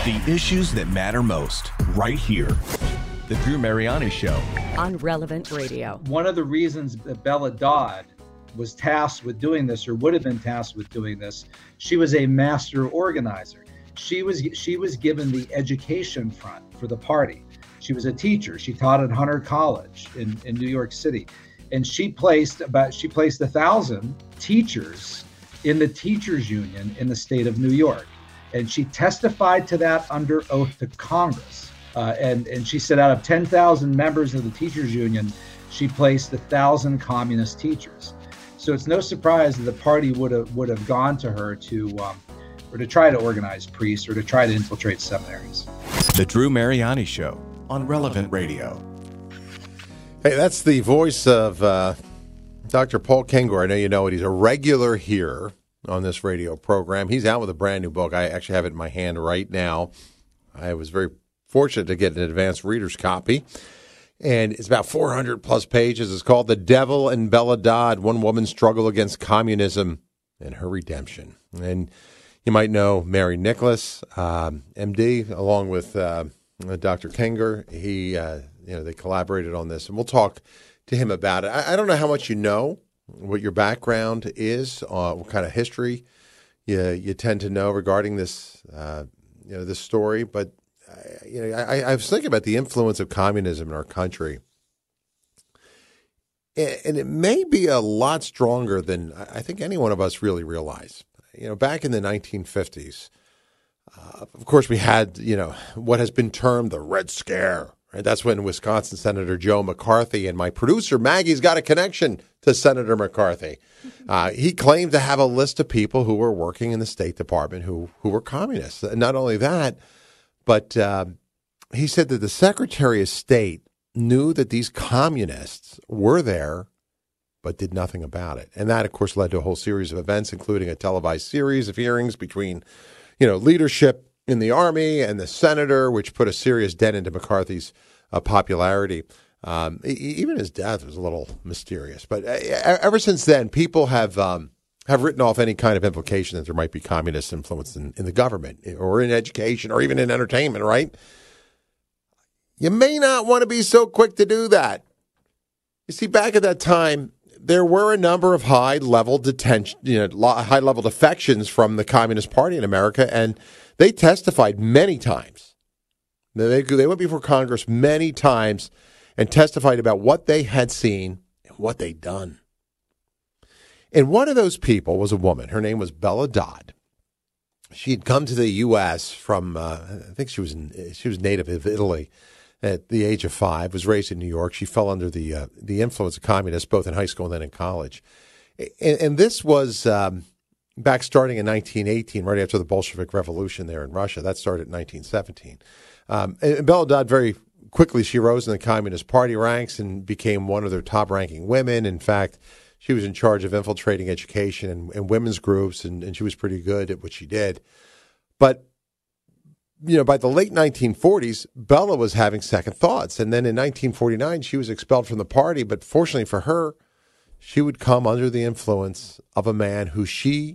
The issues that matter most, right here. The Drew Mariani Show. On Relevant Radio. One of the reasons that Bella Dodd was tasked with doing this, or would have been tasked with doing this, she was a master organizer. She was given the education front for the party. She was a teacher. She taught at Hunter College in New York City. And she placed 1,000 teachers in the teachers union in the state of New York. And she testified to that under oath to Congress. And she said out of 10,000 members of the teachers union, she placed 1,000 communist teachers. So it's no surprise that the party would have gone to her to try to organize priests or to try to infiltrate seminaries. The Drew Mariani Show on Relevant Radio. Hey, that's the voice of Dr. Paul Kengor. I know you know it. He's a regular here on this radio program. He's out with a brand new book. I actually have it in my hand right now. I was very fortunate to get an advanced reader's copy. And it's about 400 plus pages. It's called The Devil and Bella Dodd, One Woman's Struggle Against Communism and Her Redemption. And you might know Mary Nicholas, MD, along with Dr. Kengor. They collaborated on this, and we'll talk to him about it. I don't know how much you know, what your background is, what kind of history you tend to know regarding this, this story. But I was thinking about the influence of communism in our country, and it may be a lot stronger than I think any one of us really realize. Back in the 1950s, of course, we had what has been termed the Red Scare. Right? That's when Wisconsin Senator Joe McCarthy, and my producer Maggie's got a connection to Senator McCarthy. He claimed to have a list of people who were working in the State Department who were communists. And not only that, but he said that the Secretary of State knew that these communists were there, but did nothing about it. And that, of course, led to a whole series of events, including a televised series of hearings between, leadership in the Army and the senator, which put a serious dent into McCarthy's popularity. Even his death was a little mysterious. But ever since then, people have written off any kind of implication that there might be communist influence in the government or in education or even in entertainment, right? You may not want to be so quick to do that. You see, back at that time, there were a number of high-level defections from the Communist Party in America, and they testified many times. They went before Congress many times and testified about what they had seen and what they'd done. And one of those people was a woman. Her name was Bella Dodd. She had come to the U.S. from, I think she was native of Italy at the age of 5, was raised in New York. She fell under the influence of communists, both in high school and then in college. And this was back starting in 1918, right after the Bolshevik Revolution there in Russia. That started in 1917. And Bella Dodd, very quickly, she rose in the Communist Party ranks and became one of their top-ranking women. In fact, she was in charge of infiltrating education and women's groups, and she was pretty good at what she did. But by the late 1940s, Bella was having second thoughts. And then in 1949, she was expelled from the party. But fortunately for her, she would come under the influence of a man who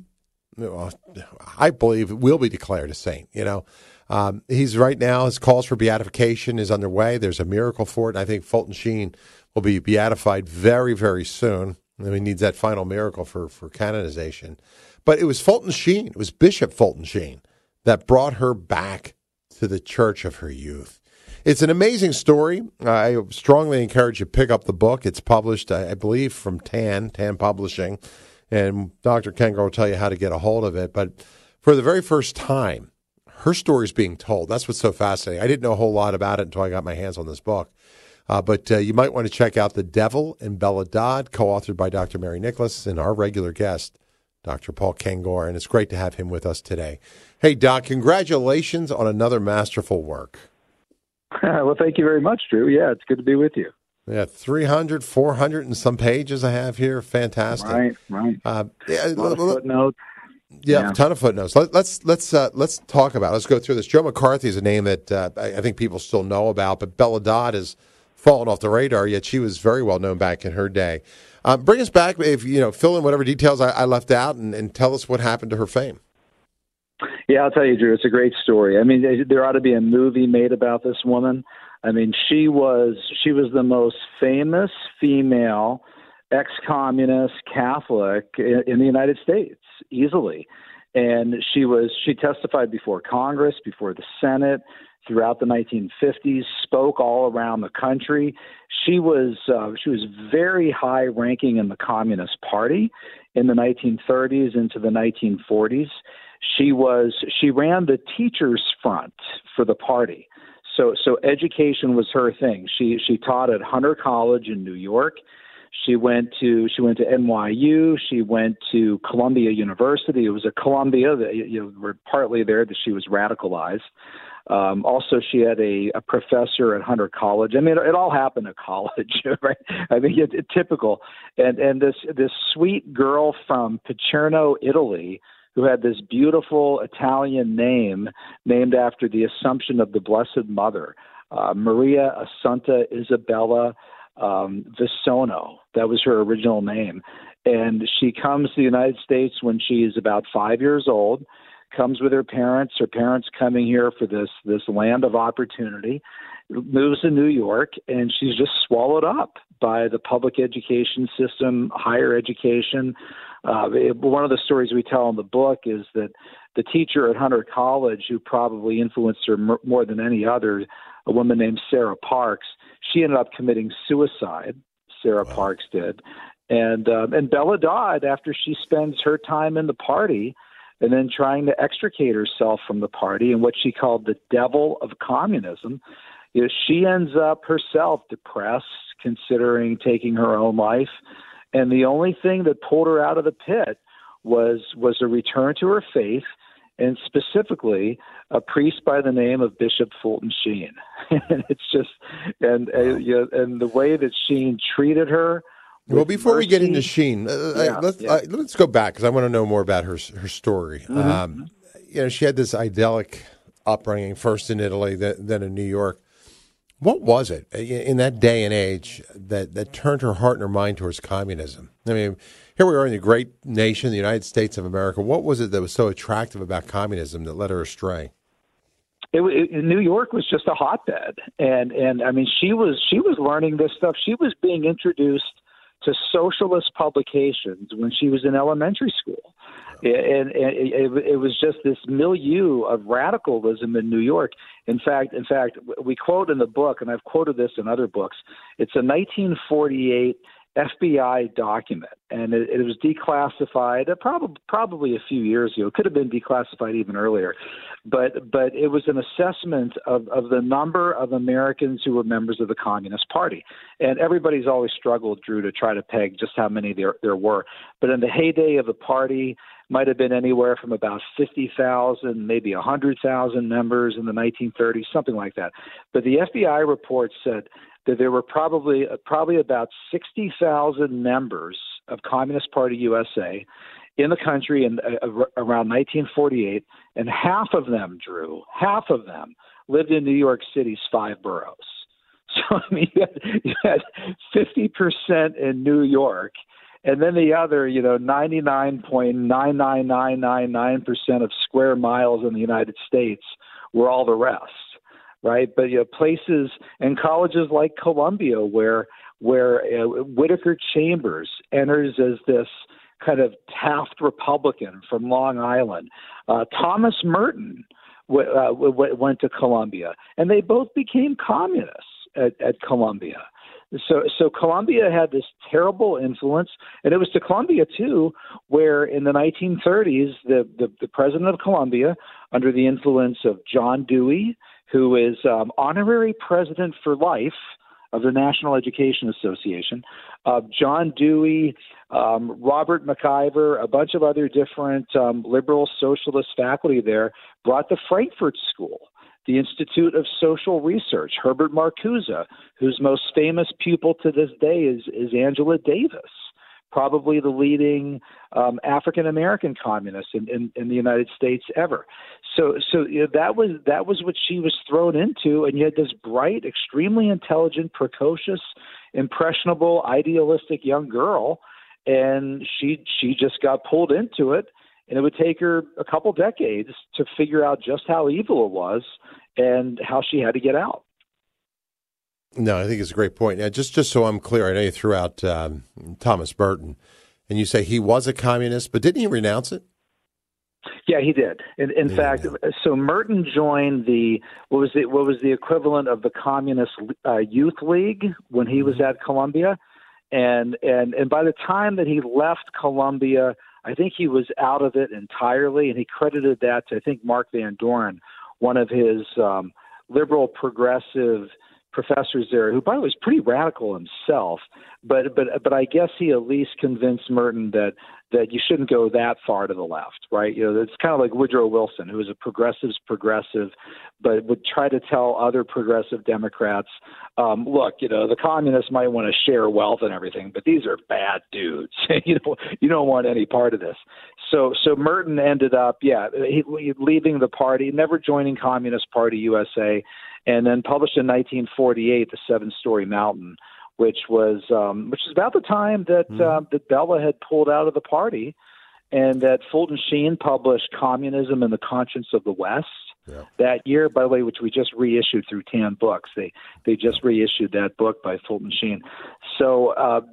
I believe, will be declared a saint. He's right now, his calls for beatification is underway. There's a miracle for it. And I think Fulton Sheen will be beatified very, very soon. He needs that final miracle for canonization. But it was Fulton Sheen, it was Bishop Fulton Sheen, that brought her back to the church of her youth. It's an amazing story. I strongly encourage you to pick up the book. It's published, I believe, from TAN Publishing, and Dr. Kengor will tell you how to get a hold of it. But for the very first time, her story is being told. That's what's so fascinating. I didn't know a whole lot about it until I got my hands on this book. But you might want to check out The Devil and Bella Dodd, co-authored by Dr. Mary Nicholas and our regular guest, Dr. Paul Kengor, and it's great to have him with us today. Hey, Doc, congratulations on another masterful work. Well, thank you very much, Drew. Yeah, it's good to be with you. Yeah, 300, 400 and some pages I have here. Fantastic. Right. A lot of footnotes. Yeah, a ton of footnotes. Let's talk about it. Let's go through this. Joe McCarthy is a name that I think people still know about, but Bella Dodd has fallen off the radar, yet she was very well known back in her day. Bring us back, if fill in whatever details I left out, and tell us what happened to her fame. Yeah, I'll tell you, Drew, it's a great story. I mean, there ought to be a movie made about this woman. I mean, she was the most famous female ex-communist Catholic in the United States, easily. And she testified before Congress, before the Senate, throughout the 1950s, spoke all around the country. She was very high ranking in the Communist Party in the 1930s into the 1940s. She ran the teachers front for the party. So education was her thing. She taught at Hunter College in New York. She went to NYU. She went to Columbia University. It was at Columbia that were partly there that she was radicalized. Also, she had a professor at Hunter College. I mean, it all happened at college, right? I mean, it's typical. And this sweet girl from Pacerno, Italy, who had this beautiful Italian name named after the Assumption of the Blessed Mother, Maria Assunta Isabella Visono. That was her original name. And she comes to the United States when she is about 5 years old, comes with her parents coming here for this land of opportunity, moves to New York, and she's just swallowed up by the public education system, higher education. One of the stories we tell in the book is that the teacher at Hunter College, who probably influenced her more than any other, a woman named Sarah Parks, she ended up committing suicide. Sarah Parks did. And Bella Dodd, after she spends her time in the party and then trying to extricate herself from the party and what she called the devil of communism, she ends up herself depressed, considering taking her own life. And the only thing that pulled her out of the pit was a return to her faith, and specifically a priest by the name of Bishop Fulton Sheen. And it's just, and the way that Sheen treated her. Well, before we get into Sheen, let's go back because I want to know more about her story. Mm-hmm. She had this idyllic upbringing, first in Italy, then in New York. What was it in that day and age that turned her heart and her mind towards communism? I mean, here we are in the great nation, the United States of America. What was it that was so attractive about communism that led her astray? New York was just a hotbed, and I mean, she was learning this stuff. She was being introduced to socialist publications when she was in elementary school. And it was just this milieu of radicalism in New York. In fact, we quote in the book, and I've quoted this in other books, it's a 1948 FBI document, and it was declassified probably a few years ago. It could have been declassified even earlier, but it was an assessment of the number of Americans who were members of the Communist Party. And everybody's always struggled, Drew, to try to peg just how many there were. But in the heyday of the party, might have been anywhere from about 50,000, maybe 100,000 members in the 1930s, something like that. But the FBI report said that there were probably about 60,000 members of Communist Party USA in the country in around 1948, and half of them lived in New York City's 5 boroughs. So I mean, you had 50% in New York, and then the other, 99.99999% of square miles in the United States were all the rest. Right, but places and colleges like Columbia, where Whittaker Chambers enters as this kind of Taft Republican from Long Island. Thomas Merton went to Columbia, and they both became communists at Columbia. So Columbia had this terrible influence, and it was to Columbia too, where in the 1930s, the president of Columbia, under the influence of John Dewey, who is honorary president for life of the National Education Association, John Dewey, Robert McIver, a bunch of other different liberal socialist faculty there, brought the Frankfurt School, the Institute of Social Research, Herbert Marcuse, whose most famous pupil to this day is Angela Davis, probably the leading African-American communist in the United States ever. So that was what she was thrown into, and you had this bright, extremely intelligent, precocious, impressionable, idealistic young girl, and she just got pulled into it And it would take her a couple decades to figure out just how evil it was and how she had to get out. No, I think it's a great point. Now, just so I'm clear, I know you threw out Thomas Merton, and you say he was a communist, but didn't he renounce it? Yeah, he did. In fact, so Merton joined what was the equivalent of the Communist Youth League when he was at Columbia, and by the time that he left Columbia, I think he was out of it entirely, and he credited that to, I think, Mark Van Doren, one of his liberal progressive professors there, who, by the way, was pretty radical himself. But I guess he at least convinced Merton that you shouldn't go that far to the left, right? It's kind of like Woodrow Wilson, who was a progressive's progressive, but would try to tell other progressive Democrats, look, the communists might want to share wealth and everything, but these are bad dudes. You don't want any part of this. So Merton ended up, leaving the party, never joining Communist Party USA, and then published in 1948 The Seven-Story Mountain, which was about the time that Bella had pulled out of the party, and that Fulton Sheen published Communism and the Conscience of the West that year, by the way, which we just reissued through Tan Books. They just reissued that book by Fulton Sheen. So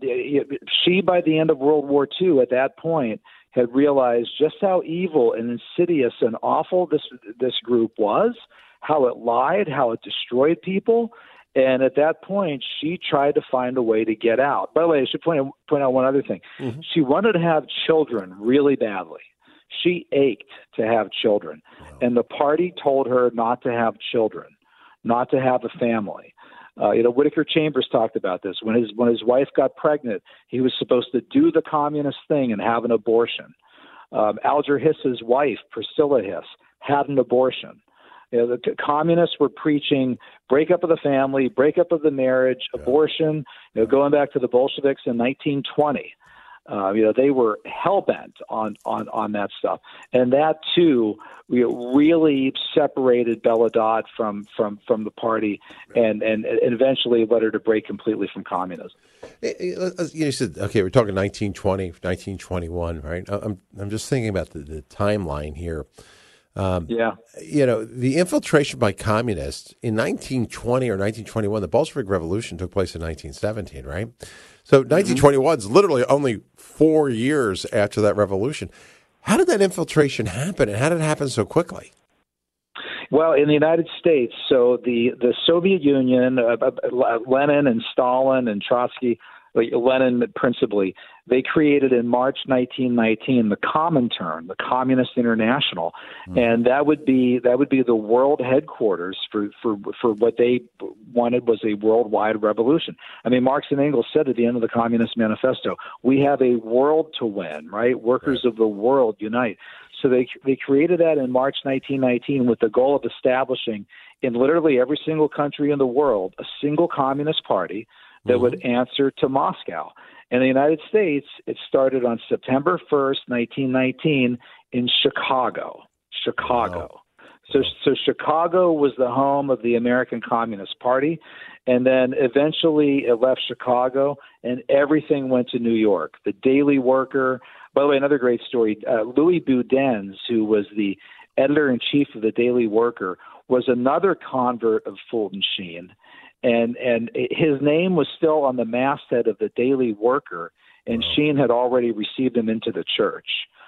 she, by the end of World War II, at that point, had realized just how evil and insidious and awful this group was, how it lied, how it destroyed people. And at that point, she tried to find a way to get out. By the way, I should point out one other thing. Mm-hmm. She wanted to have children really badly. She ached to have children. Wow. And the party told her not to have children, not to have a family. Whittaker Chambers talked about this. When his wife got pregnant, he was supposed to do the communist thing and have an abortion. Alger Hiss's wife, Priscilla Hiss, had an abortion. The communists were preaching breakup of the family, breakup of the marriage, abortion. Going back to the Bolsheviks in 1920, they were hell-bent on that stuff, and that too really separated Bella Dodd from the party, and eventually led her to break completely from communism. You said, okay, we're talking 1920, 1921, right? I'm just thinking about the timeline here. The infiltration by communists in 1920 or 1921, the Bolshevik Revolution took place in 1917, right? So 1921 is literally only 4 years after that revolution. How did that infiltration happen, and how did it happen so quickly? Well, in the United States, so the Soviet Union, Lenin and Stalin and Trotsky, Lenin principally, they created in March 1919 the Comintern, the Communist International, and that would be the world headquarters for what they wanted was a worldwide revolution. I mean, Marx and Engels said at the end of the Communist Manifesto, we have a world to win, right? Workers of the world unite. So they created that in March 1919 with the goal of establishing in literally every single country in the world a single communist party that would answer to Moscow. In the United States, it started on September 1st, 1919 in Chicago. Wow. So Chicago was the home of the American Communist Party, and then eventually it left Chicago and everything went to New York. The Daily Worker, by the way, another great story, Louis Boudin's, who was the editor-in-chief of the Daily Worker, was another convert of Fulton Sheen. And his name was still on the masthead of the Daily Worker, and Sheen had already received him into the church,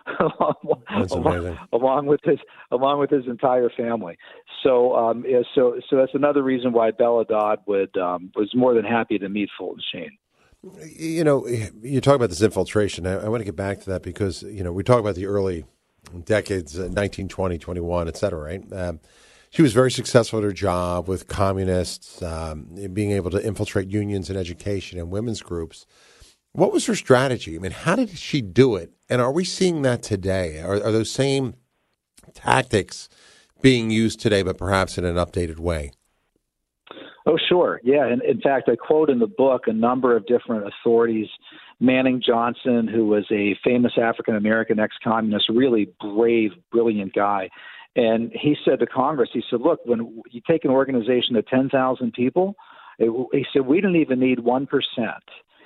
along with his entire family. So that's another reason why Bella Dodd was more than happy to meet Fulton Sheen. You talk about this infiltration. I want to get back to that because we talk about the early decades, 1920, 21, et cetera, right? She was very successful at her job with communists, being able to infiltrate unions in education and women's groups. What was her strategy? I mean, how did she do it? And are we seeing that today? Are those same tactics being used today, but perhaps in an updated way? Oh, sure. Yeah. And in fact, I quote in the book a number of different authorities. Manning Johnson, who was a famous African-American ex-communist, really brave, brilliant guy. And he said to Congress, he said, look, when you take an organization of 10,000 people, he said, we don't even need 1%.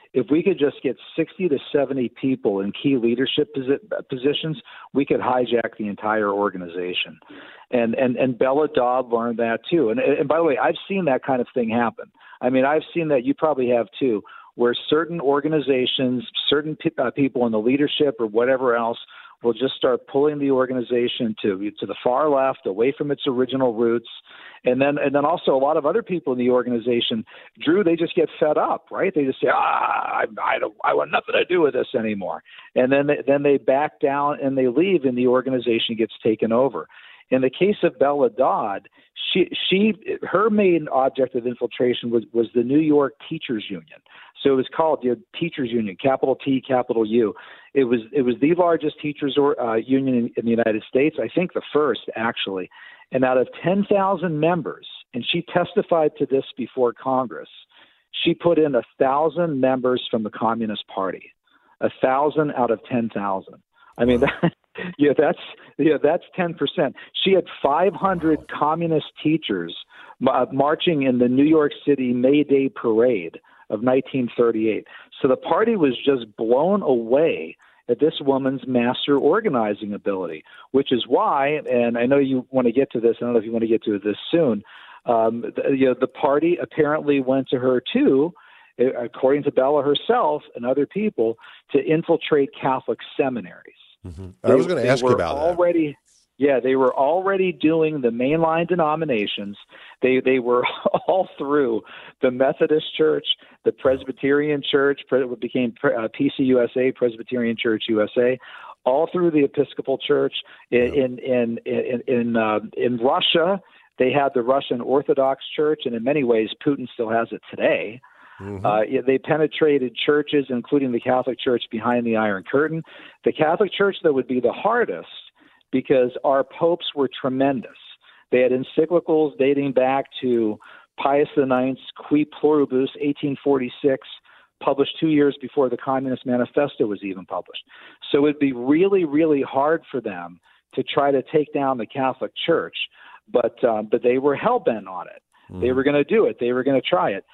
if we could just get 60 to 70 people in key leadership positions, we could hijack the entire organization. And Bella Dodd learned that too. And by the way, I've seen that kind of thing happen. I mean, I've seen that, you probably have too, where certain organizations, certain people in the leadership or whatever else will just start pulling the organization to the far left, away from its original roots. And then also a lot of other people in the organization, Drew, they just get fed up, right? They just say, I want nothing to do with this anymore. And then they back down and they leave, and the organization gets taken over. In the case of Bella Dodd, her main object of infiltration was the New York Teachers Union. So it was called the Teachers Union, capital T, capital U. It was the largest teachers union in the United States, I think the first, actually. And out of 10,000 members, and she testified to this before Congress, she put in 1,000 members from the Communist Party, 1,000 out of 10,000. I mean, that's 10%. She had 500 communist teachers marching in the New York City May Day parade of 1938. So the party was just blown away at this woman's master organizing ability, which is why, and I know you want to get to this, I don't know if you want to get to this soon, the party apparently went to her too, according to Bella herself and other people, to infiltrate Catholic seminaries. Mm-hmm. I was going to ask you about that. Yeah, they were already doing the mainline denominations. They were all through the Methodist Church, the Presbyterian Church, what became PCUSA, Presbyterian Church USA, all through the Episcopal Church. In Russia, they had the Russian Orthodox Church, and in many ways, Putin still has it today. Mm-hmm. They penetrated churches, including the Catholic Church behind the Iron Curtain. The Catholic Church, though, would be the hardest, because our popes were tremendous. They had encyclicals dating back to Pius IX's Qui Pluribus, 1846, published 2 years before the Communist Manifesto was even published. So it'd be really, really hard for them to try to take down the Catholic Church, but they were hell-bent on it. Mm. They were going to do it. They were going to try it.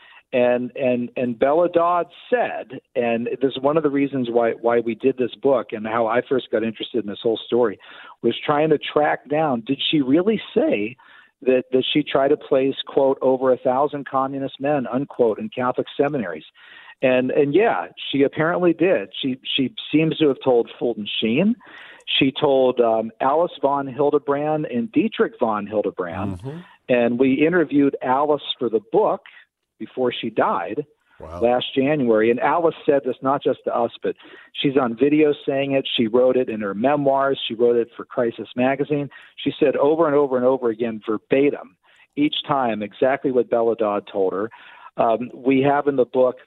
And Bella Dodd said, and this is one of the reasons why we did this book and how I first got interested in this whole story, was trying to track down, did she really say that she tried to place, quote, over 1,000 communist men, unquote, in Catholic seminaries? And yeah, she apparently did. She seems to have told Fulton Sheen. She told Alice von Hildebrand and Dietrich von Hildebrand. Mm-hmm. And we interviewed Alice for the book before she died last January. And Alice said this not just to us, but she's on video saying it. She wrote it in her memoirs. She wrote it for Crisis Magazine. She said over and over and over again, verbatim, each time, exactly what Bella Dodd told her. We have in the book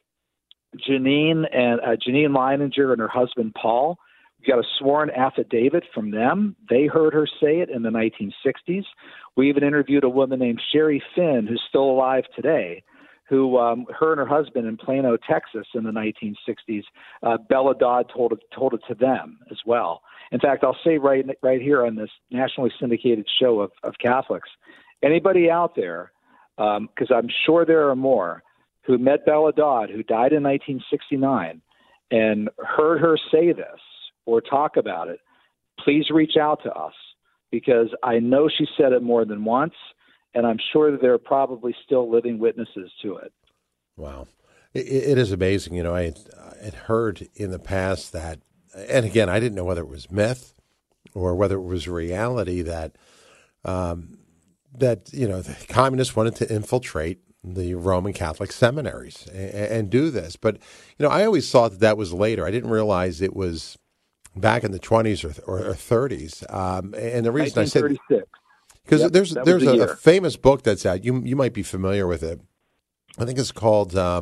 Janine Leininger and her husband, Paul. We got a sworn affidavit from them. They heard her say it in the 1960s. We even interviewed a woman named Sherry Finn, who's still alive today, who her and her husband in Plano, Texas in the 1960s, Bella Dodd told it to them as well. In fact, I'll say right here on this nationally syndicated show of Catholics, anybody out there, because I'm sure there are more, who met Bella Dodd, who died in 1969, and heard her say this or talk about it, please reach out to us, because I know she said it more than once, and I'm sure that there are probably still living witnesses to it. Wow. It is amazing. You know, I had heard in the past that, and again, I didn't know whether it was myth or whether it was reality, that the communists wanted to infiltrate the Roman Catholic seminaries and do this. But, I always thought that was later. I didn't realize it was back in the 20s or 30s. And the reason I said... Because there's a famous book that's out. You might be familiar with it. I think it's called AA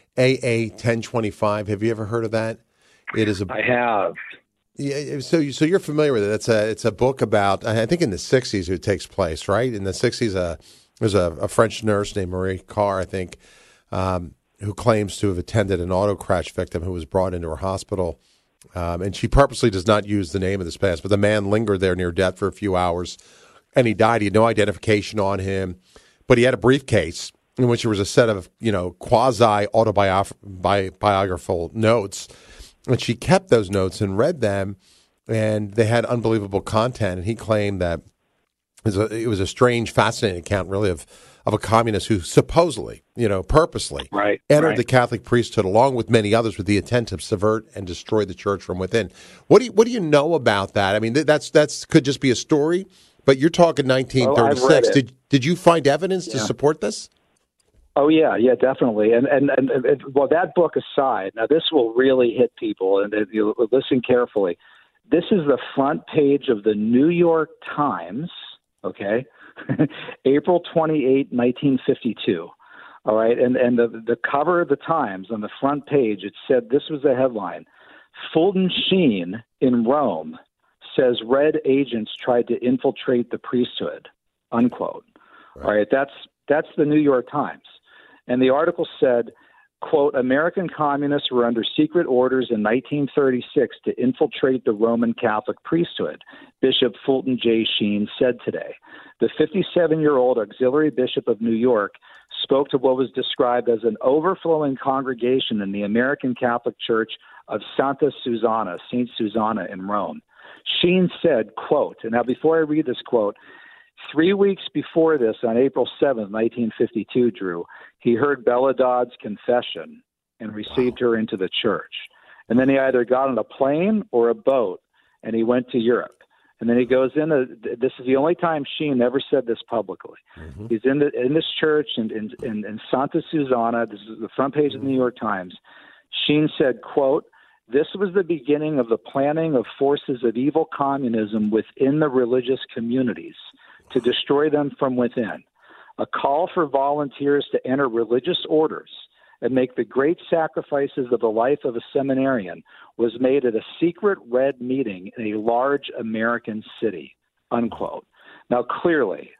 1025. Have you ever heard of that? It is. I have. Yeah. So you're familiar with it. It's a book about, I think in the 60s it takes place, right? In the 60s, there's a French nurse named Marie Carr, I think, who claims to have attended an auto crash victim who was brought into her hospital. And she purposely does not use the name of this past, but the man lingered there near death for a few hours. And he died. He had no identification on him, but he had a briefcase in which there was a set of, quasi-autobiographical notes. And she kept those notes and read them, and they had unbelievable content. And he claimed that it was a strange, fascinating account, really, of a communist who supposedly, purposely entered the Catholic priesthood along with many others with the intent to subvert and destroy the church from within. What do you know about that? I mean, that's could just be a story, but you're talking 1936. Did you find evidence to support this? Oh yeah, definitely. And well, that book aside, now this will really hit people, and if you listen carefully. This is the front page of the New York Times. Okay. April 28, 1952. All right. And the cover of the Times on the front page, it said, this was the headline: Fulton Sheen in Rome says Red agents tried to infiltrate the priesthood, unquote. Right. All right. That's the New York Times. And the article said, quote, American communists were under secret orders in 1936 to infiltrate the Roman Catholic priesthood, Bishop Fulton J. Sheen said today. The 57-year-old auxiliary bishop of New York spoke to what was described as an overflowing congregation in the American Catholic Church of Santa Susanna, St. Susanna in Rome. Sheen said, quote, and now before I read this quote, 3 weeks before this, on April 7th, 1952, Drew, he heard Bella Dodd's confession and received her into the church. And then he either got on a plane or a boat, and he went to Europe. And then he goes in. This is the only time Sheen ever said this publicly. Mm-hmm. He's in this church in Santa Susanna. This is the front page of the New York Times. Sheen said, quote, this was the beginning of the planning of forces of evil communism within the religious communities to destroy them from within. A call for volunteers to enter religious orders and make the great sacrifices of the life of a seminarian was made at a secret Red meeting in a large American city, unquote. Now, clearly,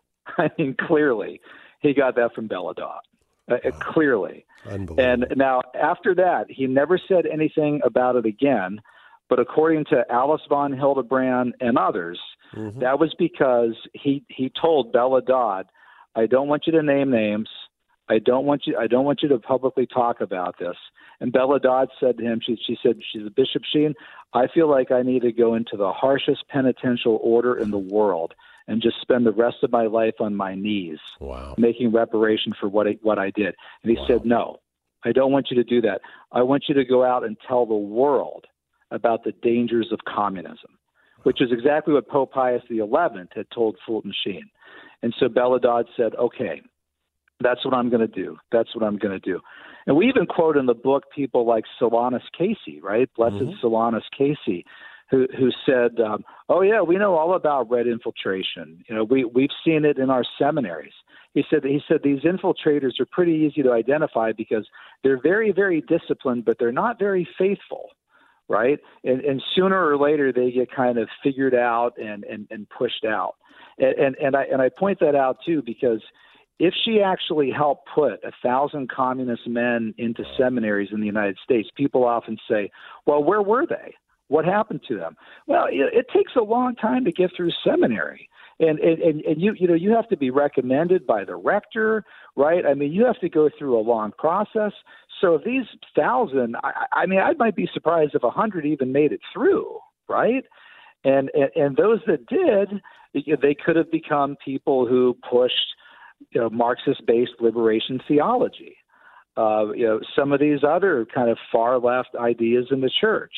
he got that from Bella Dodd. Clearly. And now, after that, he never said anything about it again. But according to Alice von Hildebrand and others, that was because he told Bella Dodd, I don't want you to name names. I don't want you to publicly talk about this. And Bella Dodd said to him, she's Bishop Sheen, I feel like I need to go into the harshest penitential order in the world and just spend the rest of my life on my knees, making reparation for what I did. And he said, no, I don't want you to do that. I want you to go out and tell the world about the dangers of communism, which is exactly what Pope Pius XI had told Fulton Sheen. And so Bella Dodd said, okay, that's what I'm going to do. That's what I'm going to do. And we even quote in the book people like Solanus Casey, right? Blessed Solanus Casey, who said, oh, yeah, we know all about Red infiltration. We've seen it in our seminaries. He said these infiltrators are pretty easy to identify because they're very, very disciplined, but they're not very faithful. Right. And sooner or later they get kind of figured out and pushed out. And I point that out, too, because if she actually helped put 1,000 communist men into seminaries in the United States, people often say, well, where were they? What happened to them? Well, it takes a long time to get through seminary. And you have to be recommended by the rector, right? I mean, you have to go through a long process. So if these 1,000, I might be surprised if 100 even made it through, right? And those that did, they could have become people who pushed, Marxist-based liberation theology. Some of these other kind of far left ideas in the church.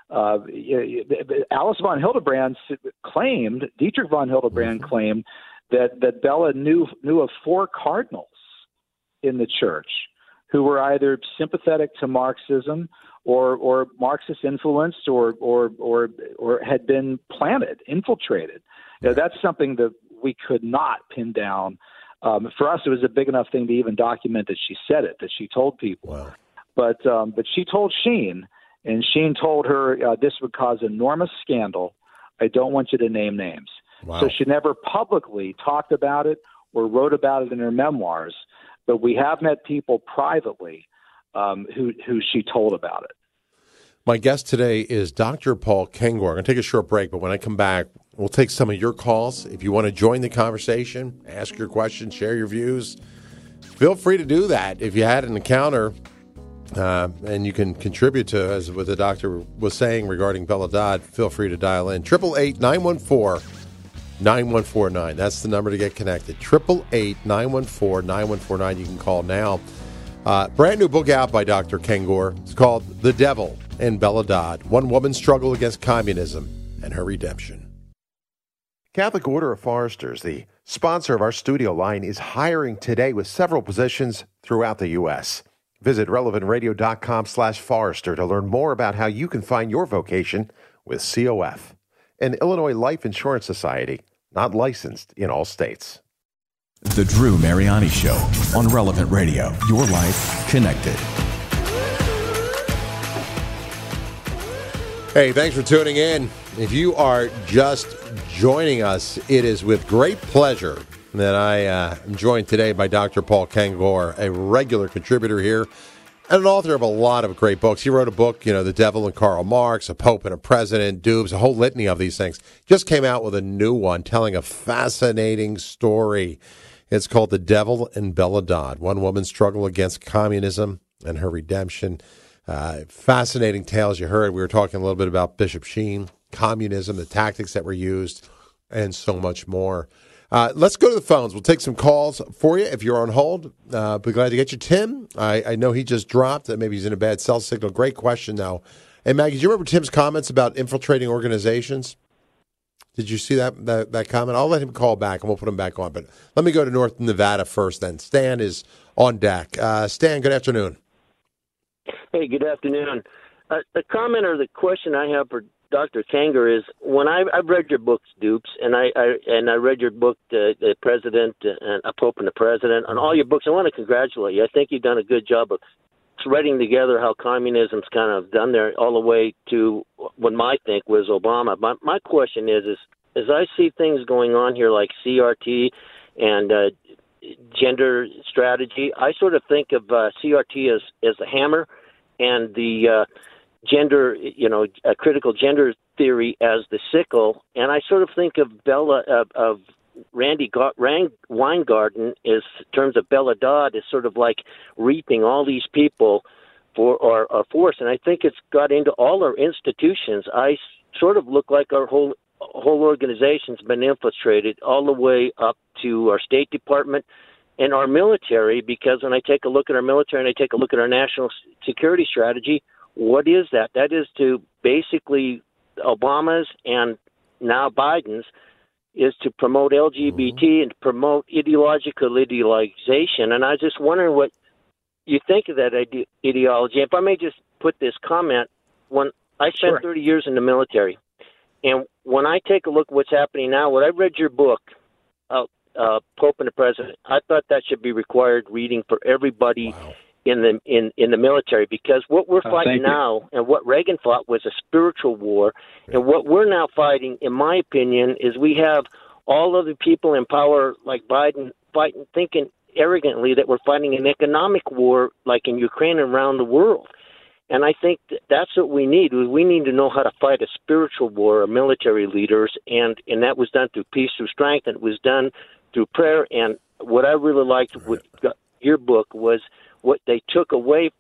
Alice von Hildebrand claimed, Dietrich von Hildebrand claimed that Bella knew of 4 cardinals in the church who were either sympathetic to Marxism or Marxist influenced or had been infiltrated. That's something that we could not pin down. For us, it was a big enough thing to even document that she said it, that she told people. Wow. But she told Sheen, and Sheen told her this would cause enormous scandal. I don't want you to name names. Wow. So she never publicly talked about it or wrote about it in her memoirs. But we have met people privately who she told about it. My guest today is Dr. Paul Kengor. I'm going to take a short break, but when I come back, we'll take some of your calls. If you want to join the conversation, ask your questions, share your views, feel free to do that if you had an encounter, and you can contribute to, as what the doctor was saying regarding Bella Dodd. Feel free to dial in 888-914-9149. That's the number to get connected. 888-914-9149. You can call now. Brand new book out by Dr. Ken Gore. It's called The Devil and Bella Dodd: One Woman's Struggle Against Communism and Her Redemption. Catholic Order of Foresters, the sponsor of our studio line, is hiring today with several positions throughout the U.S. Visit relevantradio.com/Forester to learn more about how you can find your vocation with COF, an Illinois Life Insurance Society, not licensed in all states. The Drew Mariani Show on Relevant Radio. Your life connected. Hey, thanks for tuning in. If you are just joining us, it is with great pleasure that I am joined today by Dr. Paul Ken Gore, a regular contributor here and an author of a lot of great books. He wrote a book, The Devil and Karl Marx, A Pope and a President, Dubes, a whole litany of these things. Just came out with a new one telling a fascinating story. It's called The Devil and Bella Dodd: One Woman's Struggle Against Communism and Her Redemption. Fascinating tales. You heard, we were talking a little bit about Bishop Sheen, communism, the tactics that were used, and so much more. Let's go to the phones. We'll take some calls for you if you're on hold. Be glad to get you. Tim, I know he just dropped. Maybe he's in a bad cell signal. Great question, though. Hey, Maggie, do you remember Tim's comments about infiltrating organizations? Did you see that comment? I'll let him call back, and we'll put him back on. But let me go to North Nevada first, then. Stan is on deck. Stan, good afternoon. Hey, good afternoon. The comment or the question I have for Dr. Kanger is, when I've read your books, Dupes, and I read your book, The President and A Pope and the President, on all your books, I want to congratulate you. I think you've done a good job of threading together how communism's kind of done there all the way to what I think was Obama. My question is as I see things going on here like CRT and gender strategy, I sort of think of CRT as the hammer and the gender, a critical gender theory as the sickle. And I sort of think of Randy Weingarten in terms of Bella Dodd as sort of like reaping all these people for force. And I think it's got into all our institutions. I sort of look like our whole organization's been infiltrated all the way up to our State Department and our military, because when I take a look at our military and I take a look at our national security strategy, what is that? That is to basically Obama's and now Biden's is to promote LGBT and to promote ideological idealization. And I was just wondering what you think of that ideology. If I may just put this comment, when I spent 30 years in the military, and when I take a look at what's happening now, when I read your book, Pope and the President, I thought that should be required reading for everybody in the military, because what we're fighting now and what Reagan fought was a spiritual war, and what we're now fighting, in my opinion, is we have all of the people in power like Biden fighting, thinking arrogantly that we're fighting an economic war like in Ukraine and around the world. And I think that's what we need. We need to know how to fight a spiritual war, our military leaders, and that was done through peace, through strength, and it was done through prayer. And what I really liked with your book was what I took away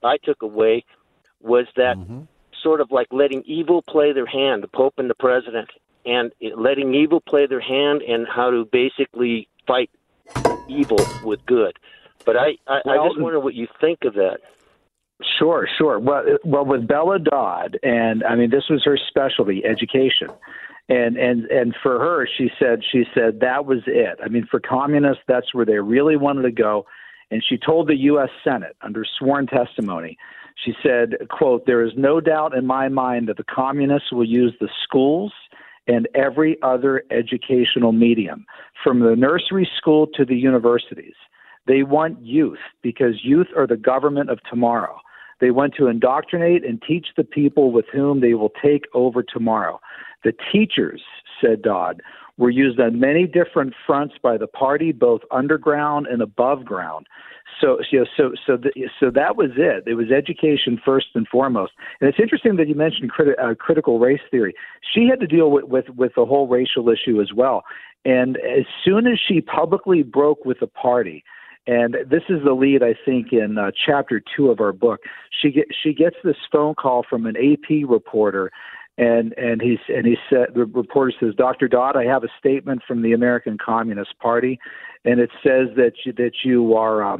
was that sort of like letting evil play their hand, the Pope and the President, and letting evil play their hand and how to basically fight evil with good. But I just wonder what you think of that. Sure. Well, with Bella Dodd, and I mean, this was her specialty, education. And for her, she said that was it. I mean, for communists, that's where they really wanted to go. And she told the U.S. Senate under sworn testimony, she said, quote, "There is no doubt in my mind that the communists will use the schools and every other educational medium, from the nursery school to the universities. They want youth because youth are the government of tomorrow. They want to indoctrinate and teach the people with whom they will take over tomorrow. The teachers," said Dodd, "were used on many different fronts by the party, both underground and above ground." So that was it. It was education first and foremost. And it's interesting that you mentioned critical race theory. She had to deal with the whole racial issue as well. And as soon as she publicly broke with the party And this is the lead, I think, in chapter 2 of our book. She gets this phone call from an AP reporter, and he said, the reporter says, "Dr. Dodd, I have a statement from the American Communist Party, and it says that you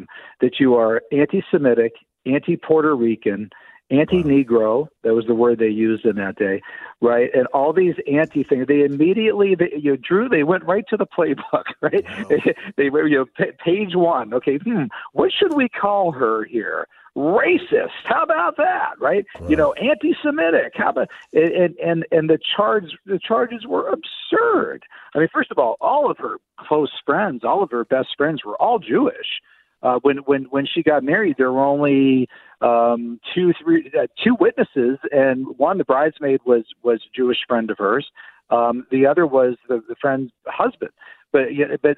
are anti-Semitic, anti-Puerto Rican, anti-Negro." That was the word they used in that day, right? And all these anti-things, they immediately, they went right to the playbook, right? Wow. They page 1. Okay, what should we call her here? Racist. How about that, right? Wow. Anti-Semitic. How about and the charges were absurd. I mean, first of all of her close friends, all of her best friends were all Jewish. When she got married, there were only two witnesses, and one, the bridesmaid, was a Jewish friend of hers. The other was the friend's husband. But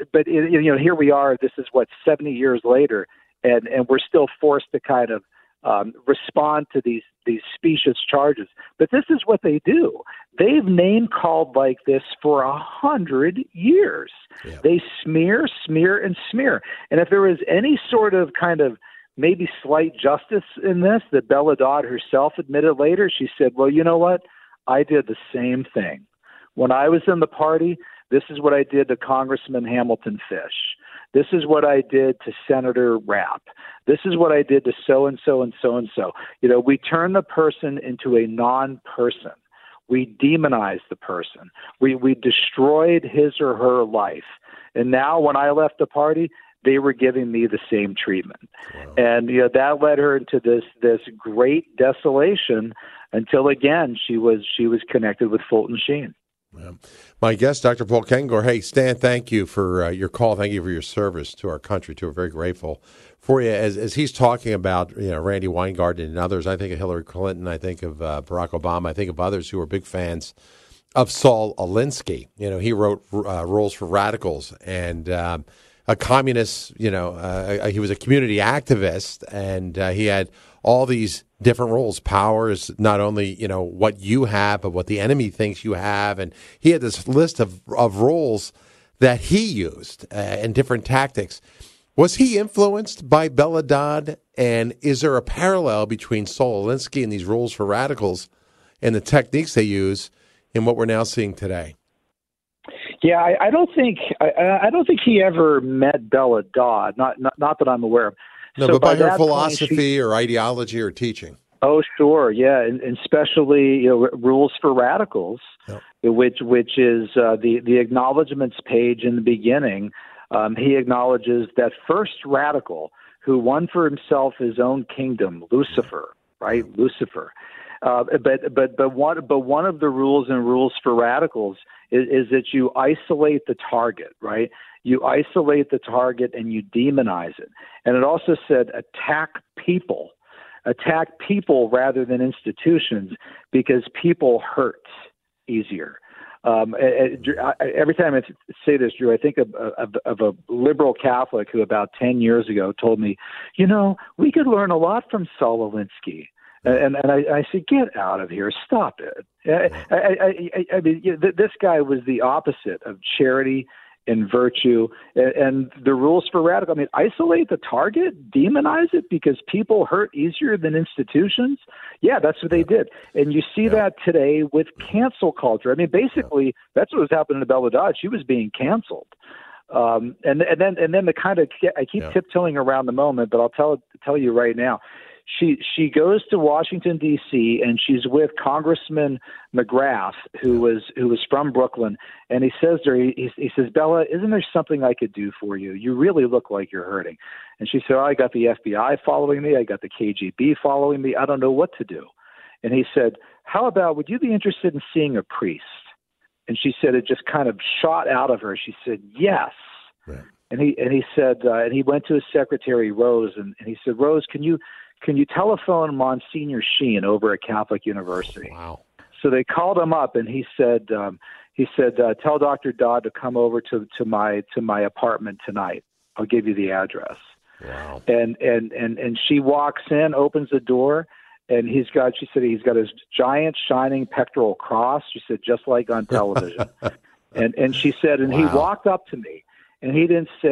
here we are. This is 70 years later, and we're still forced to kind of respond to these specious charges. But this is what they do. They've name called like this for 100 years. Yeah. They smear, and smear. And if there was any sort of kind of maybe slight justice in this, that Bella Dodd herself admitted later, she said, well, you know what? I did the same thing. When I was in the party, this is what I did to Congressman Hamilton Fish. This is what I did to Senator Rapp. This is what I did to so-and-so and so-and-so. We turn the person into a non-person. We demonized the person. We destroyed his or her life. And now when I left the party, they were giving me the same treatment. Wow. And that led her into this great desolation until, again, she was connected with Fulton Sheen. Yeah. My guest, Dr. Paul Kengor. Hey, Stan, thank you for your call. Thank you for your service to our country, too. We're very grateful for you. As he's talking about Randy Weingarten and others, I think of Hillary Clinton, I think of Barack Obama, I think of others who are big fans of Saul Alinsky. He wrote Rules for Radicals, and a communist, he was a community activist, and he had all these different roles. Power is not only, what you have, but what the enemy thinks you have. And he had this list of roles that he used and different tactics. Was he influenced by Bella Dodd? And is there a parallel between Saul Alinsky and these Rules for Radicals and the techniques they use in what we're now seeing today? Yeah, I don't think he ever met Bella Dodd. Not that I'm aware of. No, so but by her philosophy or ideology or teaching. Oh, sure, yeah, and especially Rules for Radicals, yep. which is the acknowledgments page in the beginning. He acknowledges that first radical who won for himself his own kingdom, Lucifer, right? Yep. Lucifer. But one of the rules in Rules for Radicals is that you isolate the target, right? You isolate the target and you demonize it. And it also said attack people rather than institutions, because people hurt easier. Every time I say this, Drew, I think of a liberal Catholic who about 10 years ago told me, we could learn a lot from Saul Alinsky. And I said, get out of here. Stop it. I mean, this guy was the opposite of charity and virtue, and the Rules for Radical. I mean, isolate the target, demonize it because people hurt easier than institutions. Yeah, that's what they did. And you see that today with cancel culture. I mean, basically, that's what was happening to Bella Dodd. She was being canceled. And then the kind of, I keep tiptoeing around the moment, but I'll tell you right now. She goes to Washington, D.C., and she's with Congressman McGrath, who was from Brooklyn, and he says to her, he says, Bella, isn't there something I could do for you? You really look like you're hurting. And she said, I got the FBI following me. I got the KGB following me. I don't know what to do. And he said, how about, would you be interested in seeing a priest? And she said, it just kind of shot out of her. She said, yes. Right. And he said, and he went to his secretary, Rose, and he said, Rose, can you telephone Monsignor Sheen over at Catholic University? Wow. So they called him up, and he said, tell Dr. Dodd to come over to my apartment tonight. I'll give you the address. Wow. And she walks in, opens the door, and she said he's got his giant shining pectoral cross. She said, just like on television. and she said, and he walked up to me, and he didn't say,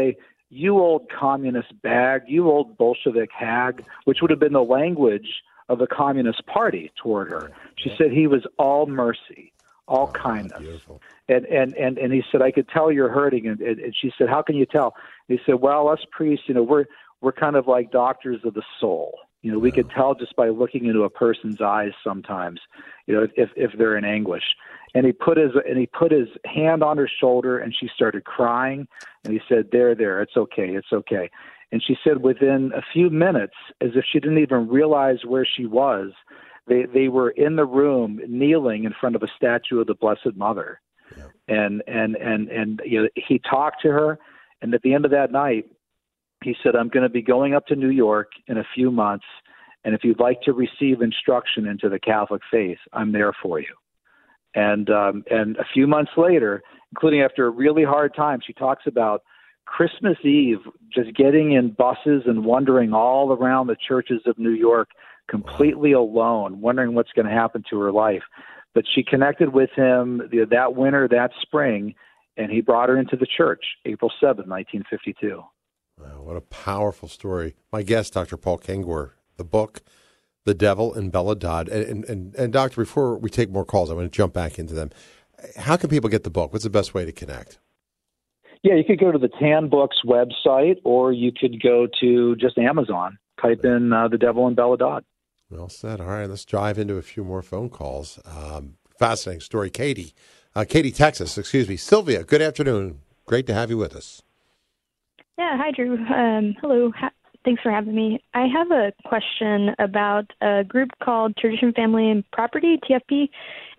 "You old communist bag, you old Bolshevik hag," which would have been the language of the Communist Party toward her. She said he was all mercy, all kindness. Beautiful. And he said, "I could tell you're hurting." And she said, "How can you tell?" And he said, "Well, us priests, we're kind of like doctors of the soul. We could tell just by looking into a person's eyes sometimes, if they're in anguish." And he put his hand on her shoulder, and she started crying. And he said, "There, it's okay, it's okay." And she said within a few minutes, as if she didn't even realize where she was, they were in the room kneeling in front of a statue of the Blessed Mother. Yeah. And he talked to her, and at the end of that night, he said, "I'm going to be going up to New York in a few months, and if you'd like to receive instruction into the Catholic faith, I'm there for you." And a few months later, including after a really hard time, she talks about Christmas Eve, just getting in buses and wandering all around the churches of New York, completely alone, wondering what's going to happen to her life. But she connected with him that winter, that spring, and he brought her into the church, April 7th, 1952. Wow, what a powerful story. My guest, Dr. Paul Kengor, the book, The Devil and Bella Dodd. And Doctor, before we take more calls, I want to jump back into them. How can people get the book? What's the best way to connect? Yeah, you could go to the Tan Books website, or you could go to just Amazon. Type in The Devil and Bella Dodd. Well said. All right, let's dive into a few more phone calls. Fascinating story. Katie, Texas, excuse me. Sylvia, good afternoon. Great to have you with us. Yeah, hi, Drew. Hello. Thanks for having me. I have a question about a group called Tradition, Family, and Property, TFP,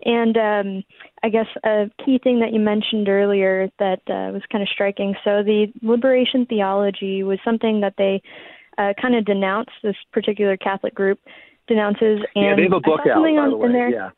and I guess a key thing that you mentioned earlier that was kind of striking. So the liberation theology was something that they kind of denounced, this particular Catholic group denounces. And they have a book out, by the way.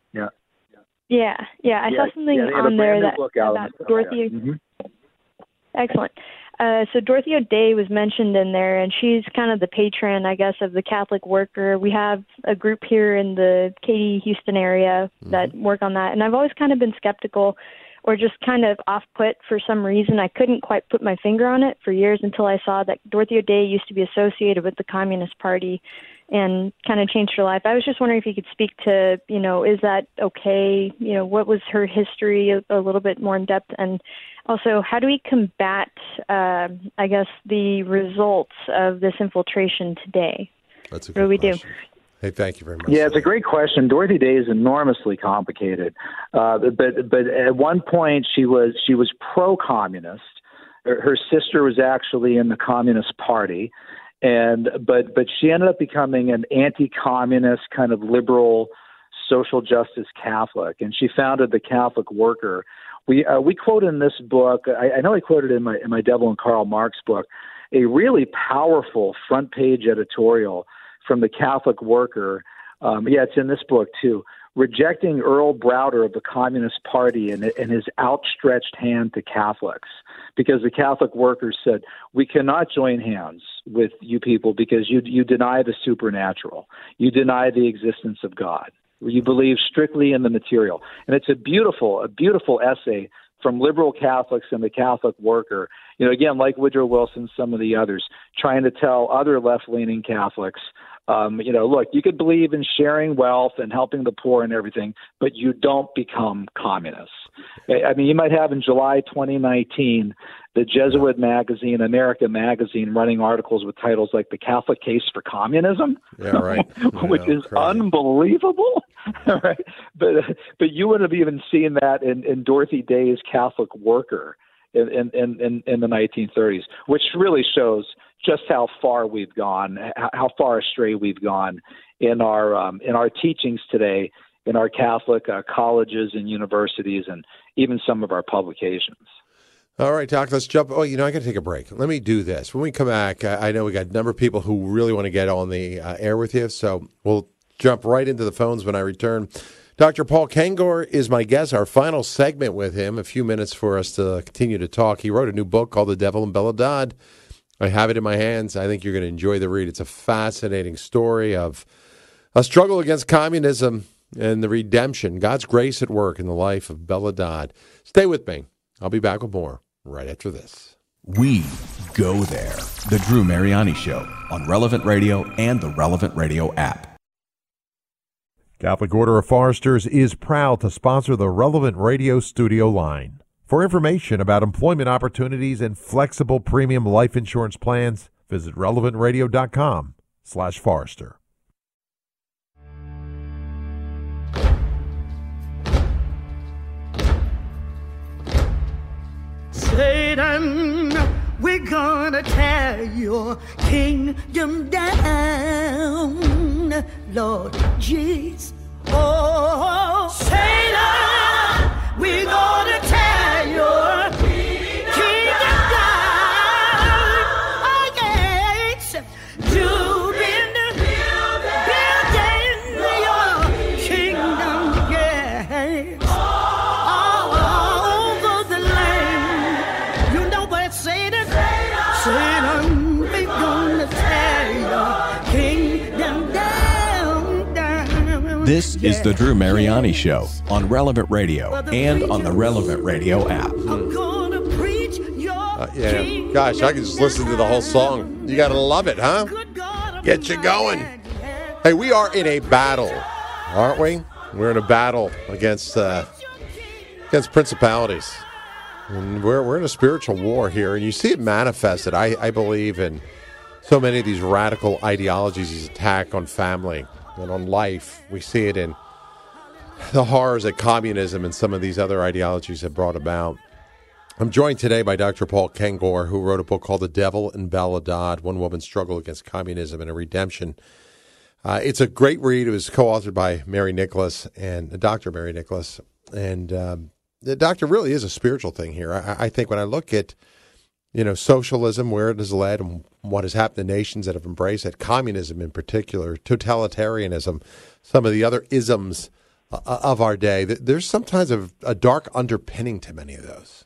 Yeah. I saw something on there about Dorothea. Mm-hmm. Excellent. So Dorothea Day was mentioned in there, and she's kind of the patron, I guess, of the Catholic worker. We have a group here in the Katy, Houston area that work on that, and I've always kind of been skeptical or just kind of off-put for some reason. I couldn't quite put my finger on it for years until I saw that Dorothea Day used to be associated with the Communist Party and kind of changed her life. I was just wondering if you could speak to, is that okay? What was her history a little bit more in depth? And also, how do we combat, I guess, the results of this infiltration today? That's a good question. Do? Hey, thank you very much. Yeah, it's a great question. Dorothy Day is enormously complicated, but at one point she was pro-communist. Her sister was actually in the Communist Party, but she ended up becoming an anti-communist kind of liberal social justice Catholic, and she founded the Catholic Worker. We quote in this book, I know I quoted in my Devil and Karl Marx book, a really powerful front page editorial from the Catholic Worker. It's in this book too, rejecting Earl Browder of the Communist Party and his outstretched hand to Catholics, because the Catholic Workers said, we cannot join hands with you people because you deny the supernatural. You deny the existence of God. You believe strictly in the material. And it's a beautiful essay from liberal Catholics and the Catholic Worker, again, like Woodrow Wilson, some of the others, trying to tell other left-leaning Catholics, look, you could believe in sharing wealth and helping the poor and everything, but you don't become communists. I mean, you might have in July 2019, the Jesuit magazine, America Magazine, running articles with titles like The Catholic Case for Communism, which is crazy. Unbelievable. Right? But you wouldn't have even seen that in Dorothy Day's Catholic Worker in the 1930s, which really shows just how far we've gone, how far astray we've gone in our teachings today, in our Catholic colleges and universities, and even some of our publications. All right, Doc, let's jump. I got to take a break. Let me do this. When we come back, I know we got a number of people who really want to get on the air with you, so we'll jump right into the phones when I return. Dr. Paul Kengor is my guest, our final segment with him, a few minutes for us to continue to talk. He wrote a new book called The Devil and Bella Dodd. I have it in my hands. I think you're going to enjoy the read. It's a fascinating story of a struggle against communism and the redemption, God's grace at work in the life of Bella Dodd. Stay with me. I'll be back with more right after this. We go there. The Drew Mariani Show on Relevant Radio and the Relevant Radio app. Catholic Order of Foresters is proud to sponsor the Relevant Radio studio line. For information about employment opportunities and flexible premium life insurance plans, visit relevantradio.com/Forester. Satan, we're gonna tear your kingdom down, Lord Jesus. Oh, Satan, we're gonna tear your kingdom down. Oh, yes, you've been building your kingdom, yes. Satan, we're gonna tear your kingdom down. This is the Drew Mariani Show on Relevant Radio and on the Relevant Radio app. I'm gonna preach your kingdom. Gosh, I can just listen to the whole song. You gotta love it, huh? Get you going. Hey, we are in a battle, aren't we? We're in a battle against principalities. And we're in a spiritual war here, and you see it manifested, I believe, in so many of these radical ideologies, these attack on family and on life. We see it in the horrors that communism and some of these other ideologies have brought about. I'm joined today by Dr. Paul Kengor, who wrote a book called The Devil and Bella Dodd, One Woman's Struggle Against Communism and a Redemption. It's a great read. It was co-authored by Mary Nicholas and Dr. Mary Nicholas, and the doctor really is a spiritual thing here. I think when I look at, socialism, where it has led and what has happened to nations that have embraced it, communism in particular, totalitarianism, some of the other isms of our day, there's sometimes a dark underpinning to many of those.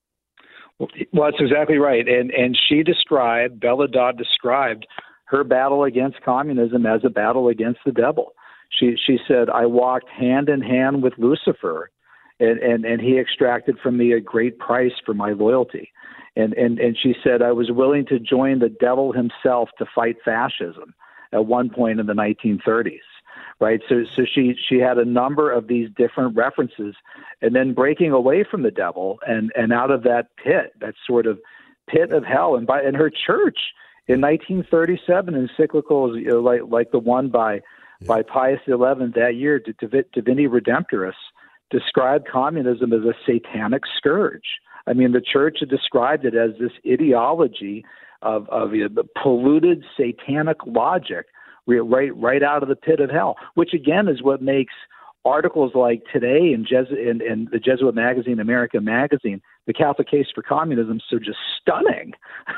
Well, that's exactly right. And Bella Dodd described her battle against communism as a battle against the devil. She said, I walked hand in hand with Lucifer, and he extracted from me a great price for my loyalty. And she said, I was willing to join the devil himself to fight fascism at one point in the 1930s, right? So she had a number of these different references, and then breaking away from the devil and out of that pit, that sort of pit of hell. And her church in 1937, encyclicals like the one by Pius XI that year, Divini Redemptoris, described communism as a satanic scourge. I mean, the church had described it as this ideology of the polluted satanic logic right out of the pit of hell, which again is what makes articles like today in the Jesuit magazine, America Magazine, The Catholic Case for Communism, so just stunning.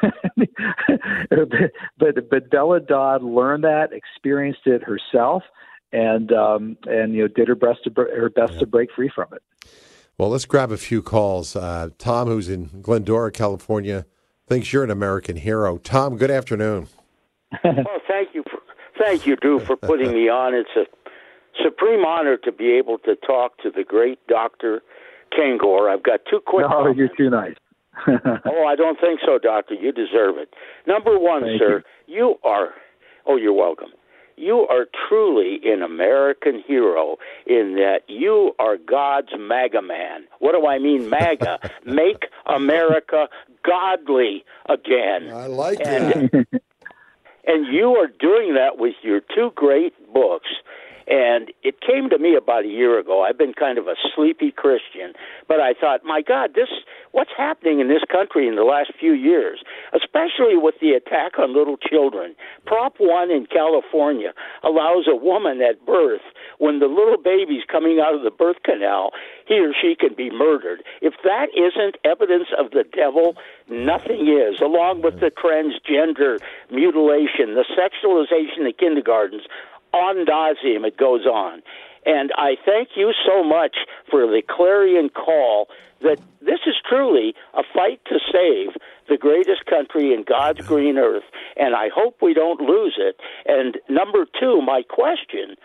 But Bella Dodd learned that, experienced it herself, and did her best to break free from it. Well, let's grab a few calls. Tom, who's in Glendora, California, thinks you're an American hero. Tom, good afternoon. Well, thank you, Drew, for putting me on. It's a supreme honor to be able to talk to the great Dr. Kengor. I've got two quick comments. You're too nice. Oh, I don't think so, Doctor. You deserve it. Number one, thank sir, you are. Oh, you're welcome. You are truly an American hero in that you are God's MAGA man. What do I mean, MAGA? Make America godly again. I like that. And you are doing that with your two great books. And it came to me about a year ago. I've been kind of a sleepy Christian, but I thought, my God, what's happening in this country in the last few years, especially with the attack on little children. Prop 1 in California allows a woman at birth, when the little baby's coming out of the birth canal, he or she can be murdered. If that isn't evidence of the devil, nothing is, along with the transgender mutilation, the sexualization of kindergartens. On nauseam, it goes on. And I thank you so much for the clarion call that this is truly a fight to save the greatest country in God's green earth, and I hope we don't lose it. And number two, my question,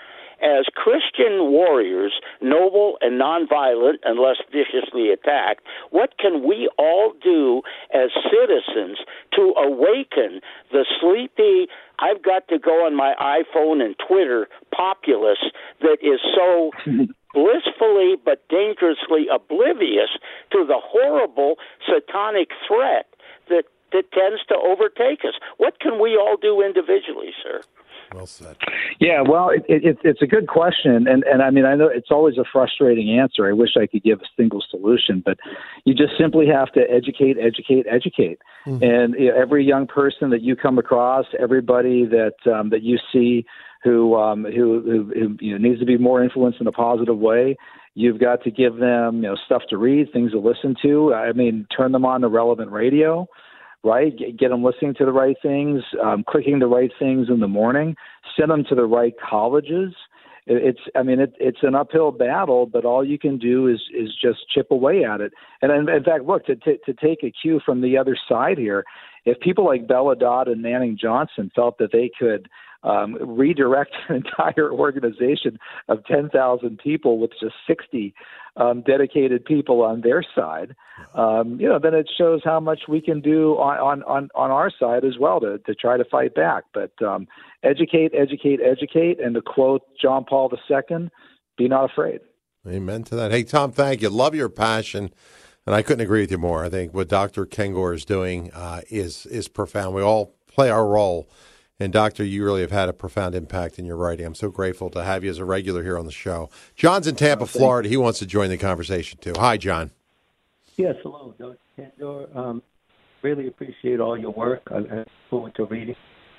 as Christian warriors, noble and nonviolent unless viciously attacked, what can we all do as citizens to awaken the sleepy, I've got to go on my iPhone and Twitter populace that is so blissfully but dangerously oblivious to the horrible satanic threat that tends to overtake us? What can we all do individually, sir? Well said. Yeah, well, it's a good question, and I mean, I know it's always a frustrating answer. I wish I could give a single solution, but you just simply have to educate. Mm-hmm. And every young person that you come across, everybody that you see who needs to be more influenced in a positive way, you've got to give them stuff to read, things to listen to. I mean, turn them on to Relevant Radio. Right, get them listening to the right things, clicking the right things in the morning. Send them to the right colleges. It's an uphill battle, but all you can do is just chip away at it. And in fact, look, to take a cue from the other side here, if people like Bella Dodd and Manning Johnson felt that they could redirect an entire organization of 10,000 people with just 60 dedicated people on their side, then it shows how much we can do on our side as well to try to fight back. But educate, and to quote John Paul II, be not afraid. Amen to that. Hey, Tom, thank you. Love your passion. And I couldn't agree with you more. I think what Dr. Kengor is doing is profound. We all play our role. And, Doctor, you really have had a profound impact in your writing. I'm so grateful to have you as a regular here on the show. John's in Tampa, Florida. He wants to join the conversation, too. Hi, John. Yes, hello, Dr. Kengor. Really appreciate all your work. I look forward to reading.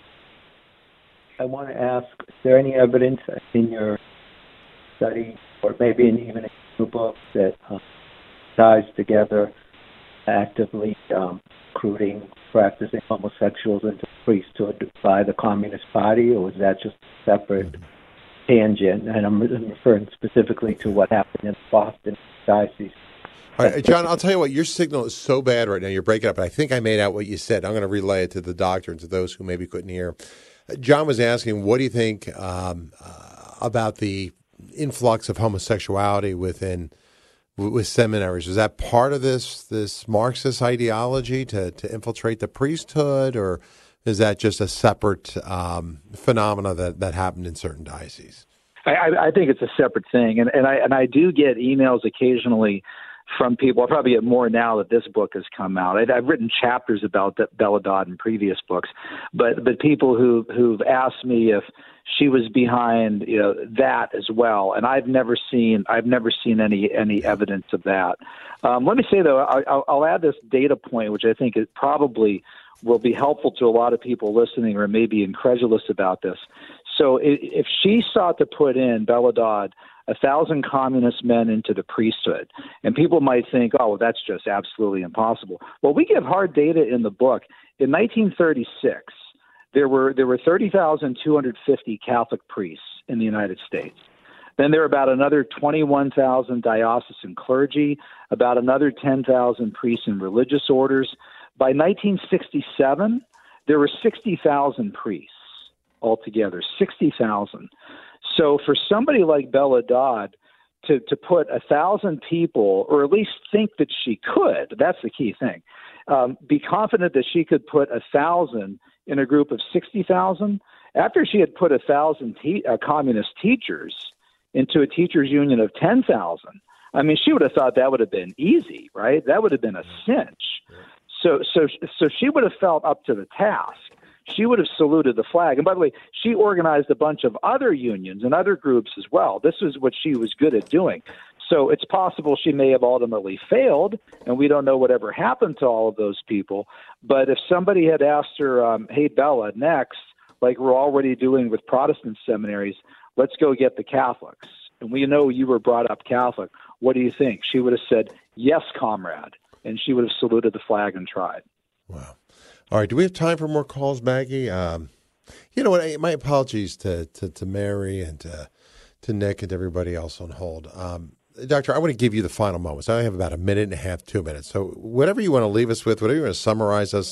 I want to ask, is there any evidence in your study, or maybe even in your book, that ties together actively recruiting, practicing homosexuals into priesthood by the Communist Party, or was that just a separate tangent? And I'm referring specifically to what happened in Boston diocese. All right, John, I'll tell you what, your signal is so bad right now. You're breaking up, but I think I made out what you said. I'm going to relay it to the doctor and to those who maybe couldn't hear. John was asking, what do you think about the influx of homosexuality with seminaries? Is that part of this Marxist ideology to infiltrate the priesthood, or is that just a separate phenomena that happened in certain dioceses? I think it's a separate thing, and I do get emails occasionally from people. I probably get more now that this book has come out. I've written chapters about Bella Dodd in previous books, but people who've asked me if she was behind that as well, and I've never seen any evidence of that. Let me say though, I'll add this data point, which I think it probably will be helpful to a lot of people listening or maybe incredulous about this. So if she sought to put in, Bella Dodd, 1,000 communist men into the priesthood, and people might think, oh, well, that's just absolutely impossible. Well, we give hard data in the book. In 1936, there were 30,250 Catholic priests in the United States. Then there were about another 21,000 diocesan clergy, about another 10,000 priests in religious orders. By 1967, there were 60,000 priests altogether, 60,000. So for somebody like Bella Dodd to put 1,000 people, or at least think that she could, that's the key thing, be confident that she could put 1,000 in a group of 60,000, after she had put 1,000 communist teachers into a teachers union of 10,000, I mean, she would have thought that would have been easy, right? That would have been a cinch. So she would have felt up to the task. She would have saluted the flag. And by the way, she organized a bunch of other unions and other groups as well. This is what she was good at doing. So it's possible she may have ultimately failed, and we don't know whatever happened to all of those people. But if somebody had asked her, hey, Bella, next, like we're already doing with Protestant seminaries, let's go get the Catholics. And we know you were brought up Catholic. What do you think? She would have said, yes, comrade. And she would have saluted the flag and tried. Wow. All right. Do we have time for more calls, Maggie? You know what? My apologies to Mary and to Nick and everybody else on hold. Doctor, I want to give you the final moments. I have about a minute and a half, 2 minutes. So whatever you want to leave us with, whatever you want to summarize us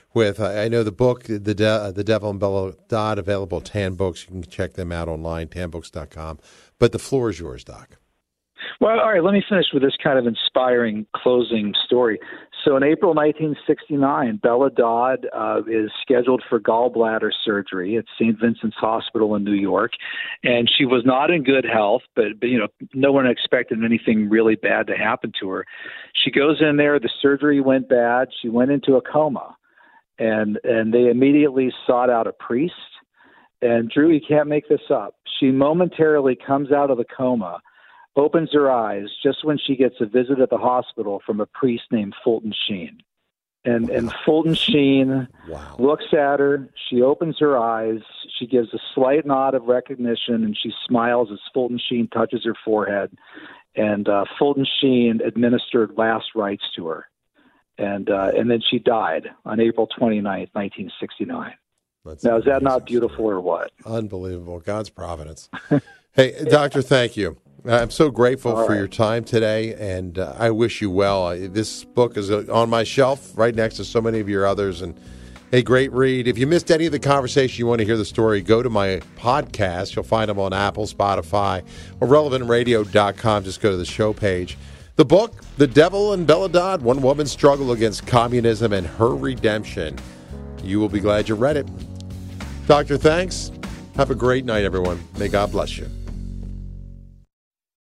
with, I know the book, The Devil and Bella Dodd, available at Tan Books. You can check them out online, tanbooks.com. But the floor is yours, Doc. Well, all right, let me finish with this kind of inspiring closing story. So in April 1969, Bella Dodd is scheduled for gallbladder surgery at St. Vincent's Hospital in New York. And she was not in good health, but no one expected anything really bad to happen to her. She goes in there, the surgery went bad, she went into a coma. And they immediately sought out a priest. And Drew, you can't make this up. She momentarily comes out of the coma, opens her eyes just when she gets a visit at the hospital from a priest named Fulton Sheen. And Fulton Sheen looks at her, she opens her eyes, she gives a slight nod of recognition, and she smiles as Fulton Sheen touches her forehead. And Fulton Sheen administered last rites to her. And then she died on April 29th, 1969. Now, is that not beautiful or what? Unbelievable. God's providence. Hey, Doctor, thank you. I'm so grateful for your time today, and I wish you well. This book is on my shelf right next to so many of your others, and a great read. If you missed any of the conversation, you want to hear the story, go to my podcast. You'll find them on Apple, Spotify, or relevantradio.com. Just go to the show page. The book, The Devil and Bella Dodd, One Woman's Struggle Against Communism and Her Redemption. You will be glad you read it. Doctor, thanks. Have a great night, everyone. May God bless you.